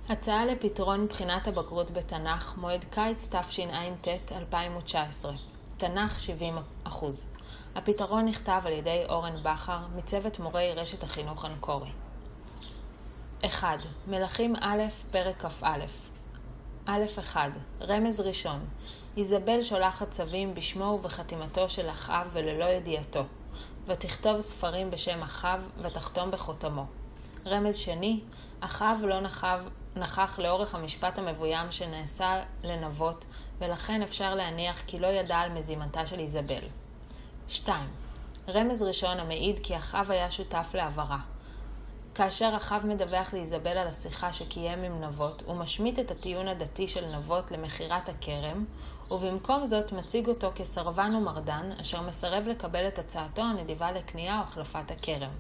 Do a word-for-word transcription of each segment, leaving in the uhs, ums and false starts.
הצעה לפתרון בחינת הבגרות בתנ"ך, מועד קיץ תשע"ט אלפיים תשע עשרה. תנ"ך שבעים אחוז. הפתרון נכתב על ידי אורן בכר, מצוות מורי רשת החינוך אנקורי. אחד. מלכים א', פרק כ"א. א' אחד. רמז ראשון. איזבל שולחת צווים בשמו ובחתימתו של אחאב וללא ידיעתו, ותכתוב ספרים בשם אחאב ותחתום בחותמו. רמז שני. אחאב לא נחב, נכח לאורך המשפט המבוים שנעשה לנבות, ולכן אפשר להניח כי לא ידע על מזימתה של איזבל. שתיים. רמז ראשון המעיד כי אחאב היה שותף לעברה. כאשר אחאב מדווח לאיזבל על השיחה שקיים עם נבות, הוא משמיט את הטיעון הדתי של נבות למחירת הכרם, ובמקום זאת מציג אותו כסרבן ומרדן, אשר מסרב לקבל את הצעתו הנדיבה לקנייה או החלפת הכרם.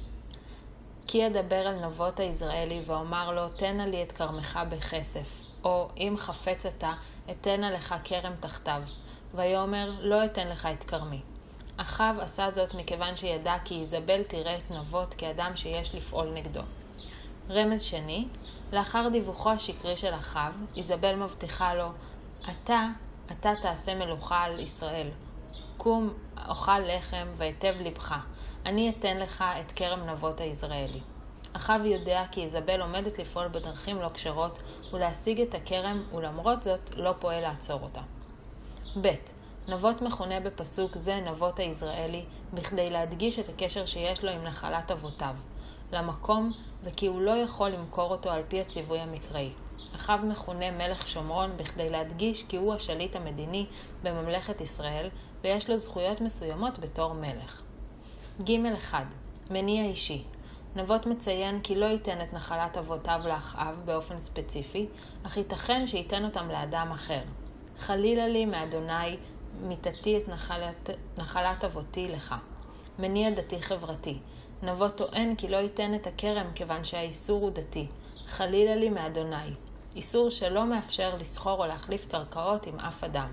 כי ידבר על נבות היזרעאלי ואומר לו, תנה לי את כרמך בכסף, או אם חפץ אתה, אתנה לך כרם תחתיו, ויאמר, לא אתן לך את כרמי. אחאב עשה זאת מכיוון שידע כי איזבל תראה את נבות כאדם שיש לפעול נגדו. רמז שני, לאחר דיווחו השקרי של אחאב, איזבל מבטיחה לו, אתה, אתה תעשה מלוכה על ישראל. קום, אוכל לחם והיטב לבך. אני אתן לך את כרם נבות היזרעאלי. אחאב יודע כי איזבל עומדת לפעול בדרכים לא כשרות ולהשיג את הכרם, ולמרות זאת לא פועל לעצור אותה. ב' נבות מכונה בפסוק זה נבות היזרעאלי, בכדי להדגיש את הקשר שיש לו עם נחלת אבותיו, למקום, וכי הוא לא יכול למכור אותו על פי הציווי המקראי. אחאב מכונה מלך שומרון בכדי להדגיש כי הוא השליט המדיני בממלכת ישראל, ויש לו זכויות מסוימות בתור מלך. ג' אחד. מניע אישי. נבות מציין כי לא ייתן את נחלת אבותיו לאחאב באופן ספציפי, אך ייתכן שייתן אותם לאדם אחר. חלילה לי מאדוני, מיתתי את נחלת, נחלת אבותי לך. מניע דתי חברתי. נבות טוען כי לא ייתן את הכרם כיוון שהאיסור הוא דתי. חלילה לי מאדוני. איסור שלא מאפשר לסחור או להחליף קרקעות עם אף אדם.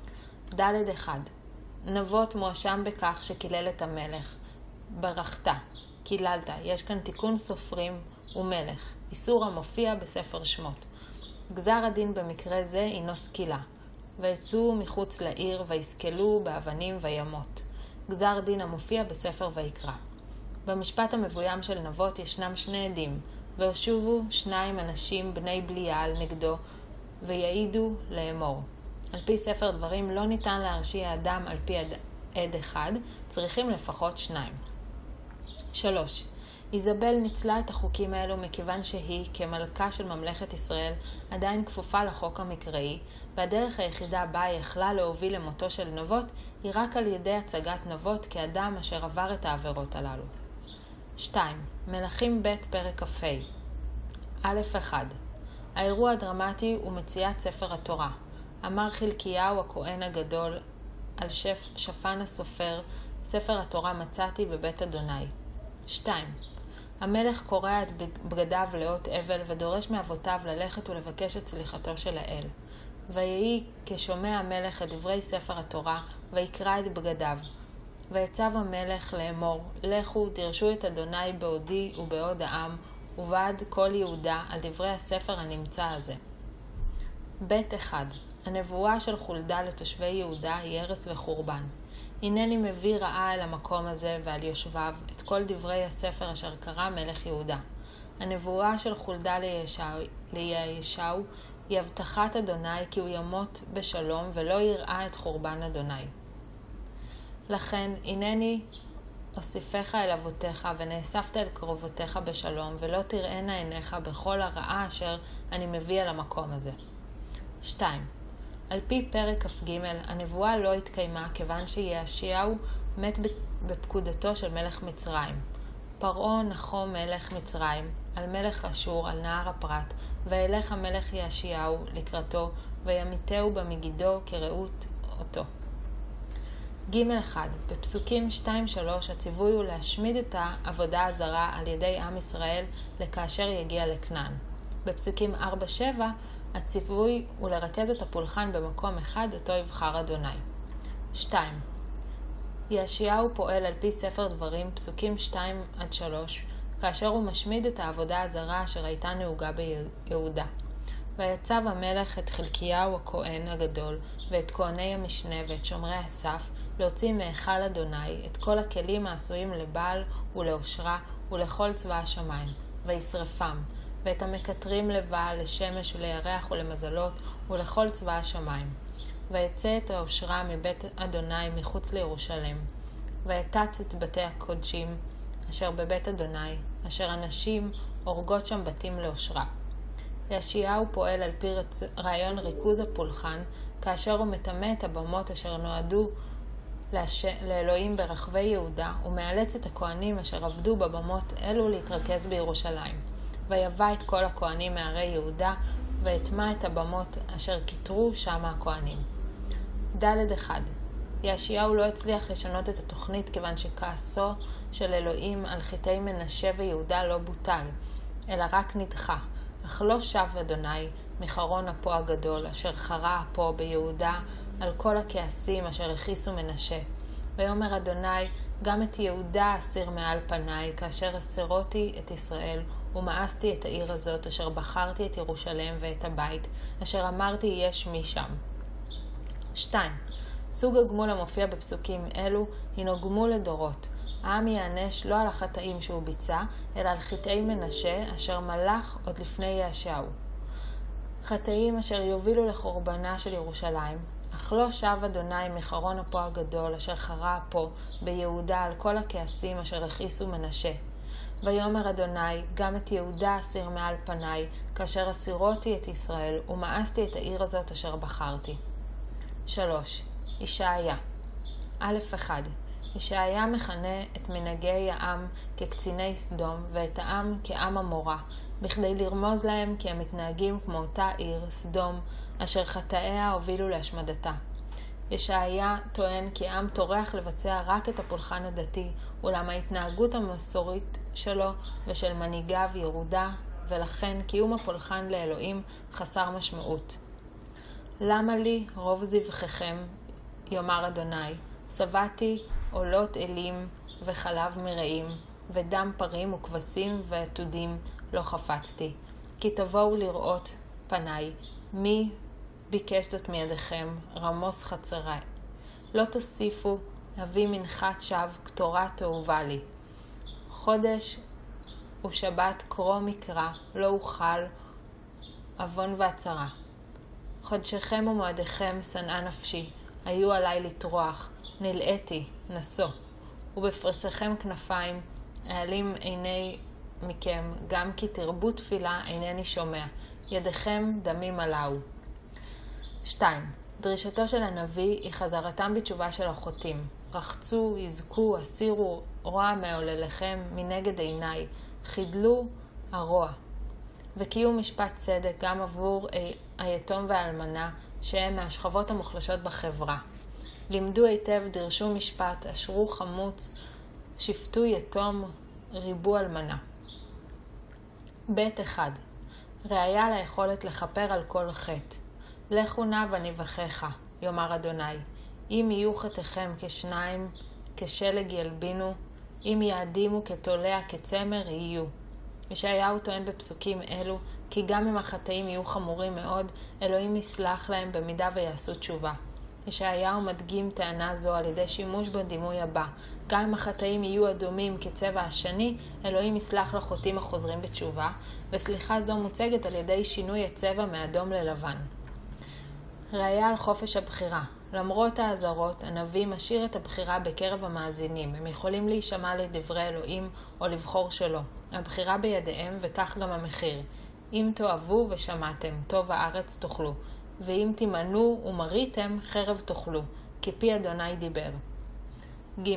ד' אחד. נבות מואשם בכך שקילל את המלך. ברכת, קיללת. יש כאן תיקון סופרים ומלך. איסור המופיע בספר שמות. גזר הדין במקרה זה הינו סקילה. ויצאו מחוץ לעיר ויסקלו באבנים וימות. גזר דין המופיע בספר ויקרא. במשפט המבוים של נבות ישנם שני עדים, והושובו שניים אנשים בני בליעל נגדו, ויעידו לאמור. על פי ספר דברים לא ניתן להרשיע אדם על פי עד אחד, צריכים לפחות שניים. שלוש. איזבל ניצלה את החוקים האלו מכיוון שהיא, כמלכה של ממלכת ישראל, עדיין כפופה לחוק המקראי, והדרך היחידה בה היא יכלה להוביל למותו של נבות, היא רק על ידי הצגת נבות כאדם אשר עבר את העבירות הללו. שתיים. מלכים ב' פרק כ"ה. א' אחד. האירוע הדרמטי הוא מציאת ספר התורה. אמר חלקיהו הכהן הגדול על שף, שפן הסופר, ספר התורה מצאתי בבית אדוני. שתיים. המלך קורע את בגדיו לאות אבל ודורש מאבותיו ללכת ולבקש את סליחתו של האל. ויהי כשומע המלך את דברי ספר התורה ויקרא את בגדיו. ויצב המלך לאמור, לכו דרשו את אדוני בעודי ובעוד העם ובעד כל יהודה על דברי הספר הנמצא הזה. ב' אחד. הנבואה של חולדה לתושבי יהודה היא הרס וחורבן. הנני מביא רעה אל המקום הזה ועל יושביו את כל דברי הספר אשר קרא מלך יהודה. הנבואה של חולדה לישעיהו היא הבטחת אדוני כי הוא ימות בשלום ולא יראה את חורבן אדוני. לכן הנני אוסיפך אל אבותיך ונאספת אל קרובותיך בשלום ולא תראינה עיניך בכל הרעה אשר אני מביא על המקום הזה. שתיים. על פי פרק כ"ג, הנבואה לא התקיימה כיוון שישעיהו מת בפקודתו של מלך מצרים. פרעה נחו מלך מצרים על מלך אשור על נהר הפרת, וילך המלך ישעיהו לקראתו וימיתהו במגידו כראות אותו. ג' אחד. בפסוקים שתיים שלוש הציווי הוא להשמיד את העבודה הזרה על ידי עם ישראל לכאשר יגיע לכנען. בפסוקים ארבע שבע הציווי הוא לרכז את הפולחן במקום אחד אותו יבחר אדוני. שתיים. ישעיהו פועל על פי ספר דברים, פסוקים שתיים עד שלוש, כאשר הוא משמיד את העבודה הזרה אשר הייתה נהוגה ביהודה. ויצב המלך את חלקיהו הכהן הגדול, ואת כהני המשנה ואת שומרי הסף, להוציא מהיכל אדוני את כל הכלים העשויים לבעל ולאושרה ולכל צבא השמיים, וישרפם, ואת המקטרים לבעל, לשמש ולירח ולמזלות, ולכל צבא השמיים. ויצא את האושרה מבית אדוני מחוץ לירושלם. ויתץ את בתי הקודשים, אשר בבית אדוני, אשר אנשים הורגות שם בתים לאושרה. יאשיהו פועל על פי רעיון ריכוז הפולחן, כאשר הוא מטמא את הבמות אשר נועדו לאש... לאלוהים ברחבי יהודה, ומאלץ את הכהנים אשר עבדו בבמות אלו להתרכז בירושלים. ויבא את כל הכהנים מערי יהודה, והטמע את הבמות אשר כיתרו שם הכהנים. ד' אחד. יאשיהו לא הצליח לשנות את התוכנית כיוון שכעסו של אלוהים על חטאי מנשה ויהודה לא בוטל, אלא רק נדחה. אך לא שב אדוני מחרון אפו הגדול, אשר חרה אפו ביהודה על כל הכעסים אשר הכיסו מנשה. ויאמר אדוני, גם את יהודה אסיר מעל פניי, כאשר אסירותי את ישראל, ומאסתי את העיר הזאת, אשר בחרתי את ירושלם ואת הבית, אשר אמרתי יש מי שם. שתיים. סוג הגמול המופיע בפסוקים אלו הינו גמול לדורות. העם יענש לא על החטאים שהוא ביצע, אלא על חטאי מנשה אשר מלך עוד לפני יאשיהו. חטאים אשר יובילו לחורבנה של ירושלים. אך לא שב אדוני מחרון אפו הגדול אשר חרה אפו ביהודה על כל הכעסים אשר הכיסו מנשה. ויאמר אדוני, גם את יהודה אסיר מעל פניי, כאשר אסירותי את ישראל, ומאסתי את העיר הזאת אשר בחרתי. שלוש. ישעיה. א' אחד. ישעיה מכנה את מנהגי העם כקציני סדום, ואת העם כעם המורה, בכדי לרמוז להם כי הם מתנהגים כמו אותה עיר, סדום, אשר חטאיה הובילו להשמדתה. ישעיה טוען כי העם טורח לבצע רק את הפולחן הדתי, אולם ההתנהגות המסורית שלו ושל מנהיגיו ירודה, ולכן קיום הפולחן לאלוהים חסר משמעות. למה לי רוב זבחיכם, יאמר אדוני, שבעתי עולות אלים וחלב מרעים, ודם פרים וכבשים ועתודים לא חפצתי. כי תבואו לראות פניי, מי ביקש זאת מידיכם, רמוס חצרי. לא תוסיפו, אביא מנחת שווא, קטורה תאהובה לי. חודש ושבת קרוא מקרא, לא אוכל, אבון ועצרה. חודשיכם ומועדיכם שנאה נפשי, היו עליי לטרוח, נלאיתי, נסו. ובפרסיכם כנפיים, העלים עיני מכם, גם כי תרבו תפילה אינני שומע, ידיכם דמים עלהו. שתיים. דרישתו של הנביא היא חזרתם בתשובה של החוטאים. רחצו, יזכו, הסירו רוע מעולליכם מנגד עיניי, חידלו הרוע. וקיום משפט צדק גם עבור היתום והאלמנה, שהם מהשכבות המוחלשות בחברה. לימדו היטב, דרשו משפט, אשרו חמוץ, שפטו יתום, ריבו אלמנה. ב' אחד. ראיה ליכולת לכפר על כל חטא. לכו נא ונבחיך, יאמר אדוני. אם יהיו חטאיכם כשניים, כשלג ילבינו, אם יעדימו כתולע כצמר יהיו. ישעיהו טוען בפסוקים אלו, כי גם אם החטאים יהיו חמורים מאוד, אלוהים יסלח להם במידה ויעשו תשובה. ישעיהו מדגים טענה זו על ידי שימוש בדימוי הבא. גם אם החטאים יהיו אדומים כצבע השני, אלוהים יסלח לחוטאים החוזרים בתשובה, וסליחה זו מוצגת על ידי שינוי הצבע מאדום ללבן. ראיה על חופש הבחירה. למרות האזהרות, הנביא משאיר את הבחירה בקרב המאזינים. הם יכולים להישמע לדברי אלוהים או לבחור שלא. הבחירה בידיהם וכך גם המחיר. אם תאהבו ושמעתם, טוב הארץ תאכלו. ואם תימנעו ומריתם, חרב תאכלו. כי פי אדוני דיבר. ג'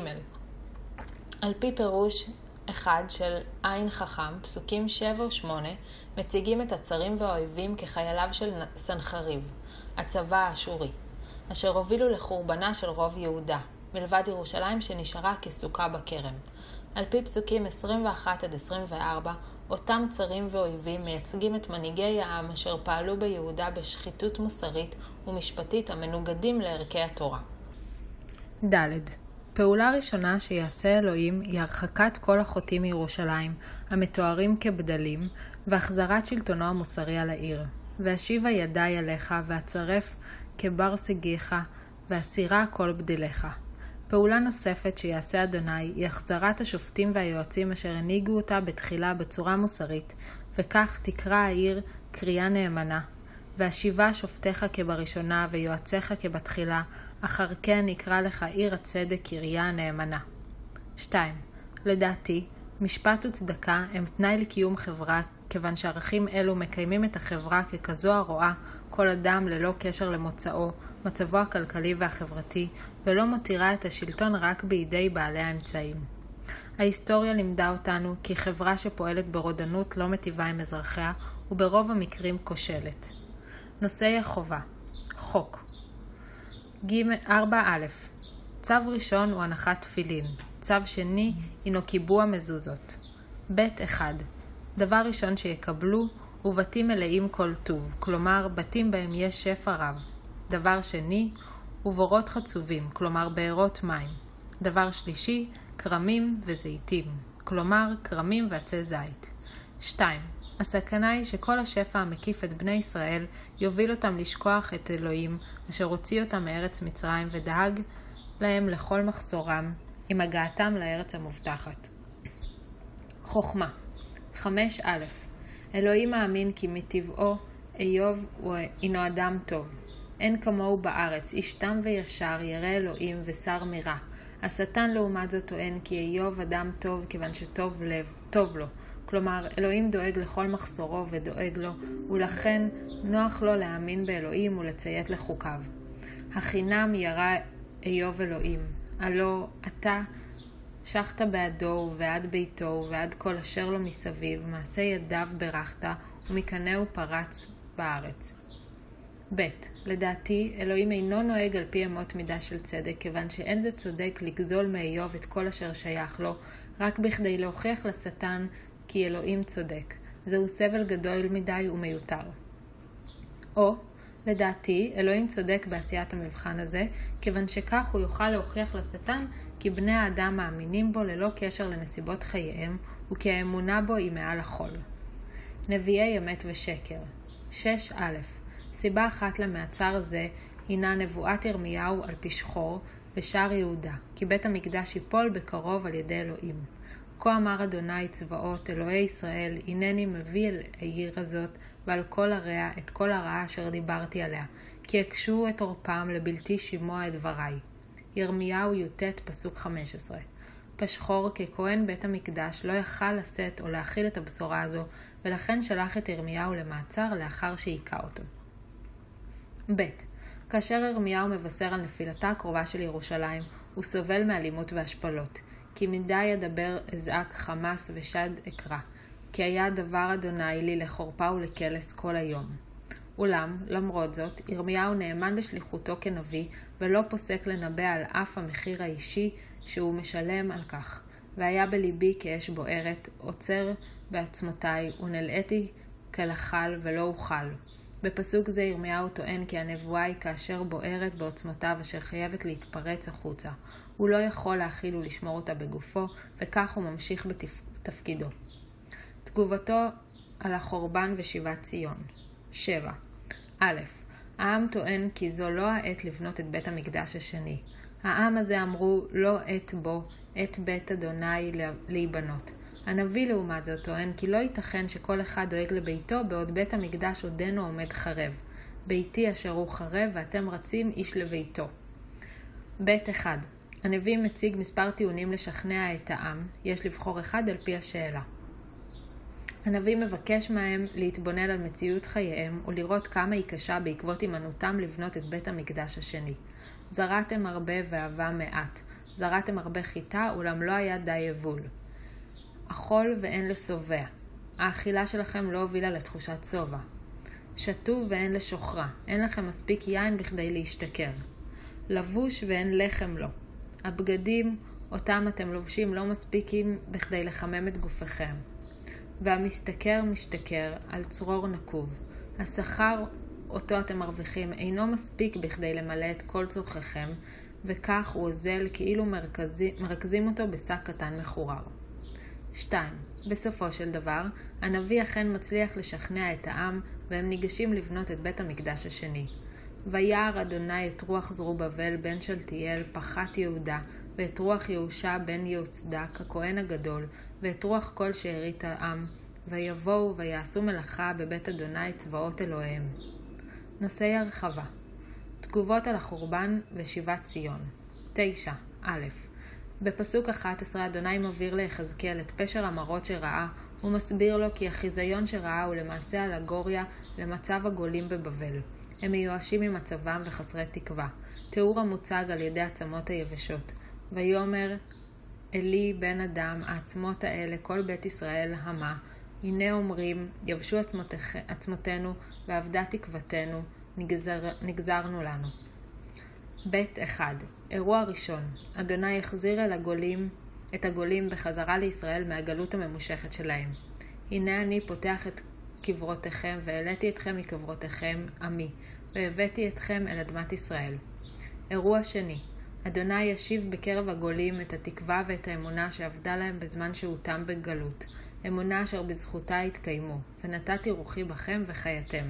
על פי פירוש אחד של עין חכם, פסוקים שבע ושמונה, מציגים את הצרים והאויבים כחייליו של סנחריב, הצבא האשורי, אשר הובילו לחורבנה של רוב יהודה, מלבד ירושלים שנשארה כסוכה בכרם. על פי פסוקים עשרים ואחת עד עשרים וארבע, אותם צרים ואויבים מייצגים את מנהיגי העם אשר פעלו ביהודה בשחיתות מוסרית ומשפטית המנוגדים לערכי התורה. ד' הפעולה הראשונה שיעשה אלוהים היא הרחקת כל החוטאים מירושלים, המתוארים כבדלים, והחזרת שלטונו המוסרי על העיר. והשיבה ידיי עליך, והצרף כבר שגיך, והסירה כל בדליך. פעולה נוספת שיעשה אדוני היא החזרת השופטים והיועצים אשר הנהיגו אותה בתחילה בצורה מוסרית, וכך תקרא העיר קריאה נאמנה. והשיבה שופטיך כבראשונה ויועציך כבתחילה, אחר כן יקרא לך עיר הצדק קריאה נאמנה. שתיים. לדעתי, משפט וצדקה הם תנאי לקיום חברה, כיוון שערכים אלו מקיימים את החברה ככזו הרואה כל אדם ללא קשר למוצאו, מצבו הכלכלי והחברתי, ולא מותירה את השלטון רק בידי בעלי האמצעים. ההיסטוריה לימדה אותנו כי חברה שפועלת ברודנות לא מטיבה עם אזרחיה, וברוב המקרים כושלת. נושאי החובה. חוק. ארבע א' צו ראשון הוא הנחת תפילין. צו שני הינו קיבוע מזוזות. ב' אחד דבר ראשון שיקבלו הוא בתים מלאים כל טוב, כלומר בתים בהם יש שפע רב. דבר שני הוא בורות חצובים, כלומר בארות מים. דבר שלישי, קרמים וזיתים, כלומר קרמים ועצי זית. שתיים. הסכנה היא שכל השפע המקיף את בני ישראל יוביל אותם לשכוח את אלוהים, אשר הוציא אותם מארץ מצרים ודאג להם לכל מחסורם, עם הגעתם לארץ המובטחת. חוכמה. חמש א' אלוהים מאמין כי מטבעו איוב הוא אינו אדם טוב. אין כמוהו בארץ, איש תם וישר, ירא אלוהים ושר מרע. השטן לעומת זאת טוען כי איוב אדם טוב כיוון שטוב לב, טוב לו. כלומר, אלוהים דואג לכל מחסורו ודואג לו, ולכן נוח לו להאמין באלוהים ולציית לחוקיו. החינם ירא איוב אלוהים, הלא אתה שחת בעדו ובעד ביתו ובעד כל אשר לו מסביב, מעשה ידיו ברכת ומקנהו פרץ בארץ. ב' לדעתי, אלוהים אינו נוהג על פי אמות מידה של צדק, כיוון שאין זה צודק לגזול מאיוב את כל אשר שייך לו, רק בכדי להוכיח לשטן כי אלוהים צודק. זהו סבל גדול מדי ומיותר. או, לדעתי, אלוהים צודק בעשיית המבחן הזה, כיוון שכך הוא יוכל להוכיח לשטן כי בני האדם מאמינים בו ללא קשר לנסיבות חייהם, וכי האמונה בו היא מעל הכל. נביאי אמת ושקר. שש א' סיבה אחת למעצר זה הינה נבואת ירמיהו על פשחור בשער יהודה, כי בית המקדש ייפול בקרוב על ידי אלוהים. כה אמר אדוני צבאות, אלוהי ישראל, הנני מביא אל העיר הזאת ועל כל עריה את כל הרעה אשר דיברתי עליה, כי הקשו את עורפם לבלתי שמוע את דבריי. ירמיהו י"ט פסוק חמש עשרה. פשחור ככהן בית המקדש לא יכל לשאת או להכיל את הבשורה הזו, ולכן שלח את ירמיהו למעצר לאחר שהיכה אותו. ב' כאשר ירמיהו מבשר על נפילתה הקרובה של ירושלים, הוא סובל מאלימות והשפלות. כי מדי ידבר אזעק חמאס ושד אקרא, כי היה דבר אדוני לי לחורפה ולקלס כל היום. אולם, למרות זאת, ירמיהו נאמן לשליחותו כנביא, ולא פוסק לנבא על אף המחיר האישי שהוא משלם על כך. והיה בליבי כאש בוערת, עוצר בעצמותיי, ונלאתי כלחל ולא אוכל. בפסוק זה ירמיהו טוען כי הנבואה היא כאשר בוערת בעוצמותיו אשר חייבת להתפרץ החוצה. הוא לא יכול להכיל ולשמור אותה בגופו, וכך הוא ממשיך בתפקידו. תגובתו על החורבן ושיבת ציון. שבע. א' העם טוען כי זו לא העת לבנות את בית המקדש השני. העם הזה אמרו לא עת בו, עת בית אדוני להיבנות. הנביא לעומת זאת טוען כי לא ייתכן שכל אחד דואג לביתו בעוד בית המקדש עודנו עומד חרב. ביתי אשר הוא חרב ואתם רצים איש לביתו. ב' אחד הנביא מציג מספר טיעונים לשכנע את העם, יש לבחור אחד על פי השאלה. הנביא מבקש מהם להתבונן על מציאות חייהם ולראות כמה היא קשה בעקבות הימנעותם לבנות את בית המקדש השני. זרעתם הרבה ואהבה מעט, זרעתם הרבה חיטה אולם לא היה די יבול. אכול ואין לשובע, האכילה שלכם לא הובילה לתחושת שובע. שתו ואין לשוחרה, אין לכם מספיק יין בכדי להשתכר. לבוש ואין לחם לו. הבגדים אותם אתם לובשים לא מספיקים בכדי לחמם את גופכם. והמשתכר משתכר על צרור נקוב. השכר אותו אתם מרוויחים אינו מספיק בכדי למלא את כל צורככם, וכך הוא אוזל כאילו מרכזי, מרכזים אותו בשק קטן מחורר. שתיים. בסופו של דבר, הנביא אכן מצליח לשכנע את העם, והם ניגשים לבנות את בית המקדש השני. ויער אדוני את רוח זרובבל בן שלתיאל פחת יהודה, ואת רוח יהושע בן יהוצדק הכהן הגדול, ואת רוח כל שארית העם, ויבואו ויעשו מלאכה בבית אדוני צבאות אלוהיהם. נושאי הרחבה. תגובות על החורבן ושיבת ציון. תשע. א' בפסוק אחת עשרה אדוני מבהיר ליחזקאל את פשר המראות שראה, ומסביר לו כי החיזיון שראה הוא למעשה אלגוריה למצב הגולים בבבל. הם מיואשים ממצבם וחסרי תקווה. תיאור המוצג על ידי עצמות היבשות. ויאמר אלי בן אדם, העצמות האלה כל בית ישראל המה, הנה אומרים יבשו עצמותינו ואבדה תקוותנו, נגזר, נגזרנו לנו. בית אחד. אירוע ראשון. אדוני יחזיר אל הגולים, את הגולים בחזרה לישראל מהגלות הממושכת שלהם. הנה אני פותח את קברותיכם והעליתי אתכם מקברותיכם עמי, והבאתי אתכם אל אדמת ישראל. אירוע שני. אדוני ישיב בקרב הגולים את התקווה ואת האמונה שעבדה להם בזמן שהותם בגלות. אמונה אשר בזכותה התקיימו, ונתתי רוחי בכם וחייתם.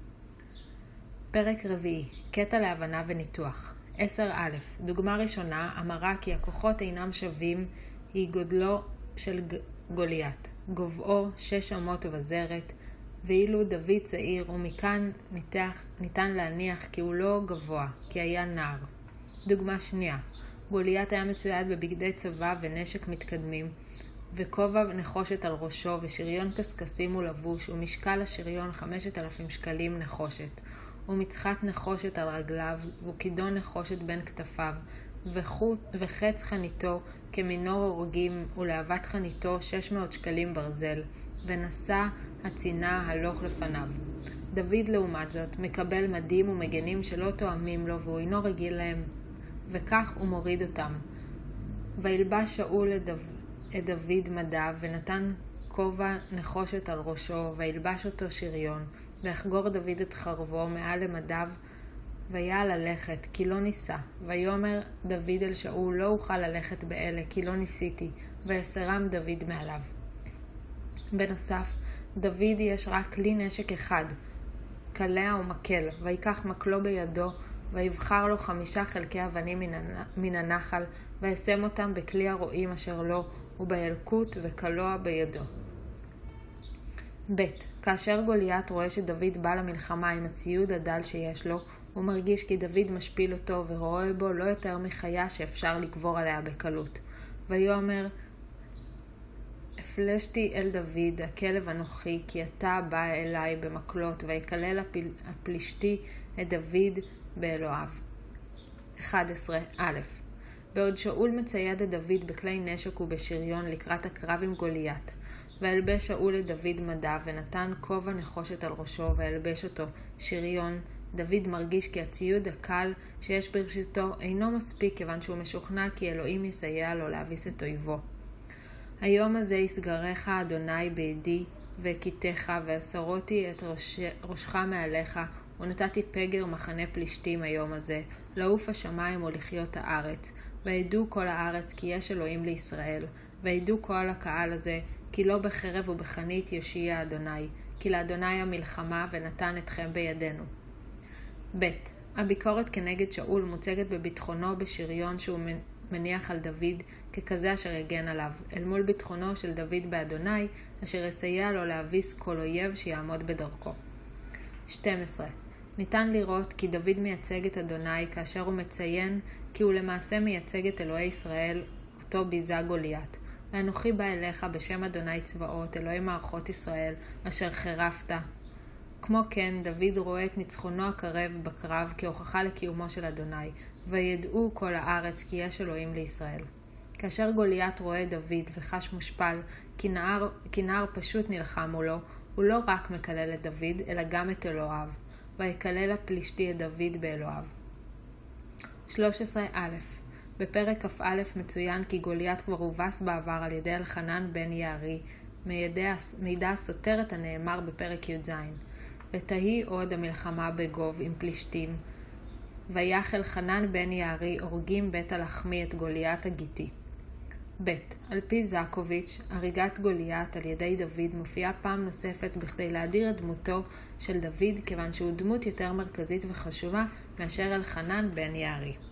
פרק רביעי. קטע להבנה וניתוח. עשר א' דוגמה ראשונה אמרה כי הכוחות אינם שווים היא גודלו של גוליית. גובהו שש אמות וזרת, ואילו דוד צעיר ומכאן ניתח, ניתן להניח כי הוא לא גבוה, כי היה נער. דוגמה שנייה. גוליית היה מצויד בבגדי צבא ונשק מתקדמים, וכובע נחושת על ראשו ושריון קסקסים ולבוש, ומשקל השריון חמשת אלפים שקלים נחושת. ומצחת נחושת על רגליו, וכידון נחושת בין כתפיו, וחוט, וחץ חניתו כמינור הורגים, ולהבת חניתו שש מאות שקלים ברזל, ונשא הצינה הלוך לפניו. דוד לעומת זאת מקבל מדים ומגנים שלא תואמים לו, והוא אינו רגיל להם, וכך הוא מוריד אותם. וילבש שאול את, דו, את דוד מדיו, ונתן כובע נחושת על ראשו, וילבש אותו שריון, ויחגור דוד את חרבו מעל למדיו, ויעל ללכת, כי לא ניסה. ויאמר דוד אל שאול, לא אוכל ללכת באלה, כי לא ניסיתי, ויסרם דוד מעליו. בנוסף, דוד יש רק כלי נשק אחד, קלע ומקל, ויקח מקלו בידו, ויבחר לו חמישה חלקי אבנים מן הנחל, וישם אותם בכלי הרועים אשר לו, ובילקוט וקלוע בידו. ב' כאשר גוליית רואה שדוד בא למלחמה עם הציוד הדל שיש לו, הוא מרגיש כי דוד משפיל אותו ורואה בו לא יותר מחיה שאפשר לגבור עליה בקלות. ויאמר, הפלשתי אל דוד, הכלב אנוכי, כי אתה בא אליי במקלות, ויקלל הפל... הפלישתי את דוד באלוהיו. אחת עשרה א' בעוד שאול מצייד את דוד בכלי נשק ובשריון לקראת הקרב עם גוליית, והלבש שאול את דוד מדיו ונתן כובע נחושת על ראשו והלבש אותו שריון, דוד מרגיש כי הציוד הקל שיש ברשותו אינו מספיק כיוון שהוא משוכנע כי אלוהים יסייע לו להביס את אויבו. היום הזה יסגרך אדוני בידי והכיתך ואסרותי את ראש, ראשך מעליך ונתתי פגר מחנה פלישתים היום הזה לעוף השמיים ולחיות הארץ וידעו כל הארץ כי יש אלוהים לישראל וידעו כל הקהל הזה כי לא בחרב ובחנית יושיע אדוני כי לאדוני המלחמה ונתן אתכם בידינו. ב' הביקורת כנגד שאול מוצגת בביטחונו בשריון שהוא מניח על דוד ככזה אשר יגן עליו, אל מול ביטחונו של דוד באדוני, אשר יסייע לו להביס כל אויב שיעמוד בדרכו. שתים עשרה ניתן לראות כי דוד מייצג את אדוני כאשר הוא מציין כי הוא למעשה מייצג את אלוהי ישראל, אותו ביזה גוליית. ואנוכי בא אליך בשם אדוני צבאות, אלוהי מערכות ישראל, אשר חרפת. כמו כן, דוד רואה את ניצחונו הקרב בקרב כהוכחה לקיומו של אדוני, וידעו כל הארץ כי יש אלוהים לישראל. כאשר גוליית רואה דוד וחש מושפל, כי נער, כי נער פשוט נלחם מולו, הוא לא רק מקלל את דוד, אלא גם את אלוהיו, ויקלל הפלישתי את דוד באלוהיו. שלוש עשרה א' בפרק כ"א מצוין כי גוליית כבר הובס בעבר על ידי אלחנן בן יערי, מידע הסותר את הנאמר בפרק י"ז. ותהי עוד המלחמה בגוב עם פלישתים, ויח אלחנן בן יערי הורגים בית הלחמי את גוליית הגיתי. ב. על פי זקוביץ', הריגת גוליית על ידי דוד מופיעה פעם נוספת בכדי להדיר את דמותו של דוד, כיוון שהוא דמות יותר מרכזית וחשובה מאשר אלחנן בן יערי.